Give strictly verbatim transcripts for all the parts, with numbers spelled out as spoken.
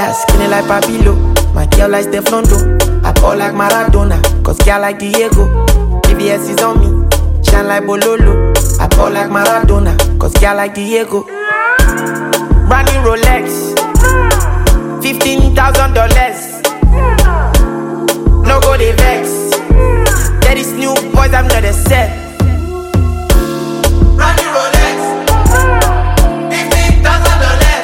Yeah, skinny like Papilo. My girl like Steflondo. I ball like Maradona, cause girl like Diego. B B S is on me, shine like Bololo. I ball like Maradona, cause girl like Diego. Brand new Rolex, fifteen thousand dollars. No go they vex. There is new boys, I'm not a set. Brand new Rolex, fifteen thousand dollars.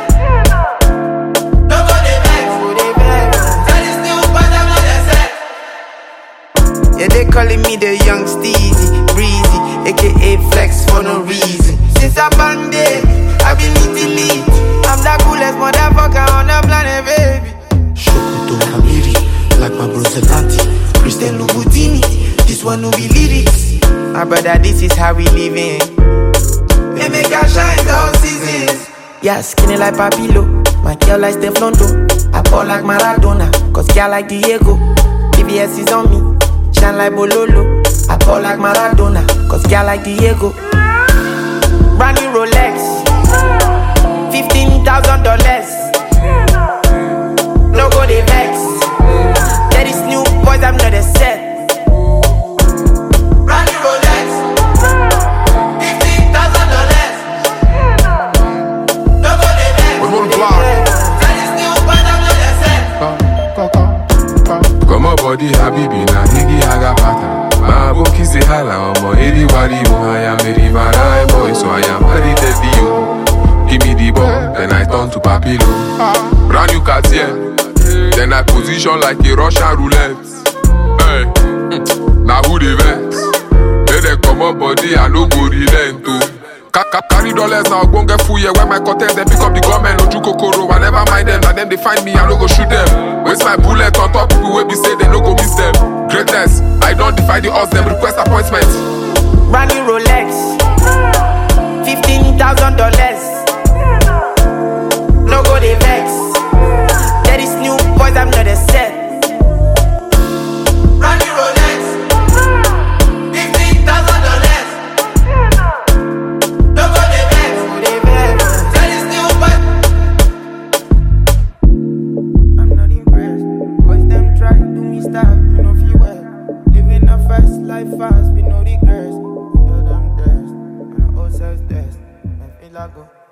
No go they vex. There is new boys, I'm not a set. Yeah, they calling me the young Steezy, breezy, aka Flex for no reason. Since I banded, I've been eating it. I'm the coolest motherfucker on the planet, baby. Shokuto Hamiri, like my bro Zelanti, Christian Louboutin. This one no be lyrics. My brother, this is how we living. They make us shine all seasons. Yeah, skinny like Papilo. My girl like Steflondo. I ball like Maradona, cause girl like Diego. B B S is on me, shine like Bololo. I ball like Maradona, cause girl like Diego. Brand new Rolex, fifteen thousand dollars. No go they vex. There is new boys, I'm not a set. Brand new Rolex, fifteen thousand dollars. No go they vex. There is new boys, I'm not a set. Come on, body, Habibi, na higi haga pata. My book is a hala, omo, edi wadi, oh, I am a river, boy, so I am ready to you. Give me the ball, then I turn to Papilo. Brand new Cartier, then I position like a Russian roulette. Hey, now who they vex? They they come up body, I no go relent to. Carry dollars now, go get full, yeah. When my contest, they pick up the government, no juko koro. I never mind them, and then they find me, I no go shoot them. Waste my bullet on top, people will be say they no go miss them. Greatness, I don't defy the odds, them request appointment. Brand new Rolex, fifteen thousand dollars. No go they vex. There is new boys, I'm not a set. Brand new Rolex, fifteen thousand dollars. No go they vex. There is new boys. I'm not impressed. Boys them try to me style, you know feel well. Living a fast life fast with no regrets. We tell them test, and I all self test. I feel like go.